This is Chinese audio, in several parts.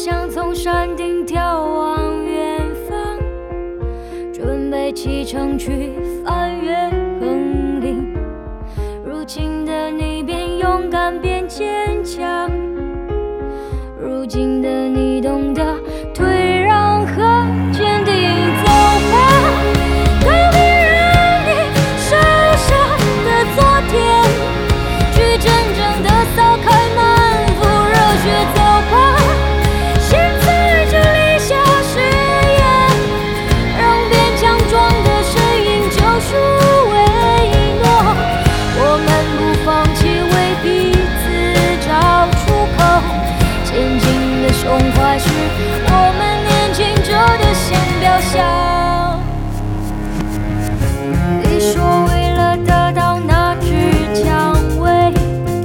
想从山顶眺望远方，准备启程去翻越横岭。如今的你边勇敢边坚强，如今的你懂得退让和坚定。走吧，告别让你受伤的昨天，去真正的扫开满腹热血。走吧，现在这理想誓言，让变强壮的身影救赎唯诺。我们不放弃，为彼此找出口。前进的胸怀是我们年轻者的新标象。你说为了得到那只蔷薇，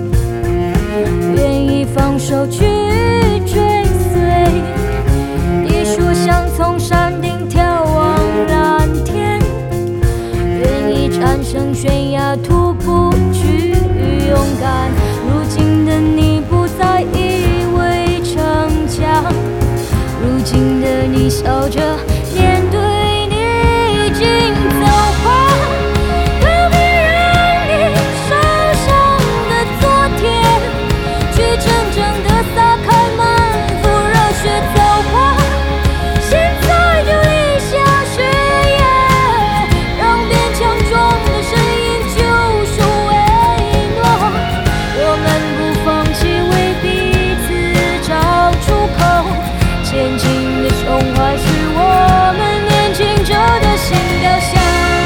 愿意放手去追随。你说想从山顶眺望蓝天，愿意战胜悬崖突破去勇敢。如今的你不再以为逞强，如今的你笑着面对逆境。走吧，告别让你受伤的昨天，去真正的撒开满腹热血。走吧，现在就立下誓言，让变强壮的身影救赎唯诺。我们不放弃，为彼此找出口。前进的胸怀是我们年轻者的新标象。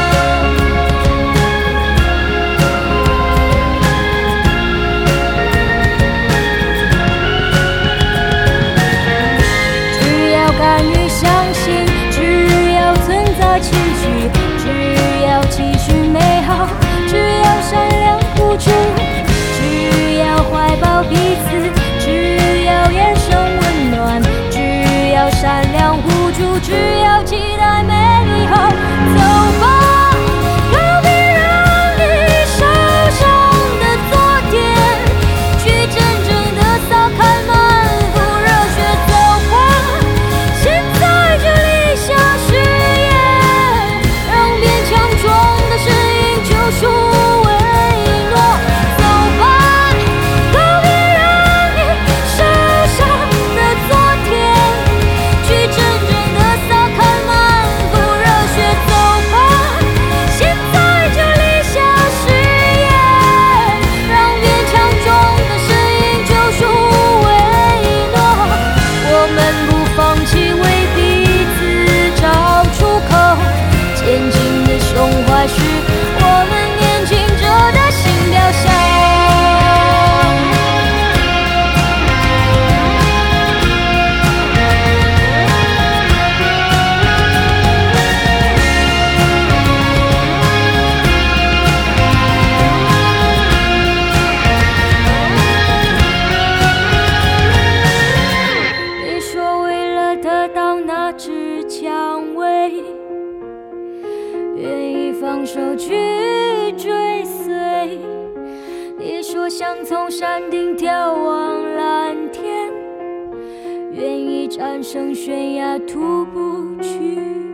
只要敢于相信，只要存在期许，只要期许美好，只要善良付出，只要怀抱彼此，只要眼神温暖，只要善良互助，只要期待美好。走吧，告别让你受伤的昨天，去真正的撒开满腹热血。走吧，现在就立下誓言，让变强壮的身影救赎唯诺。走吧，告别让你受伤的昨天，去真正的撒开满腹热血。走吧，现在就立下誓言，让变强壮的身影救赎唯诺。我们不放弃，为彼此找出口。前进的胸怀是我们年轻者的新标象。你说为了得到那只蔷薇，愿意放手去追随。你说想从山顶眺望蓝天，愿意战胜悬崖突不去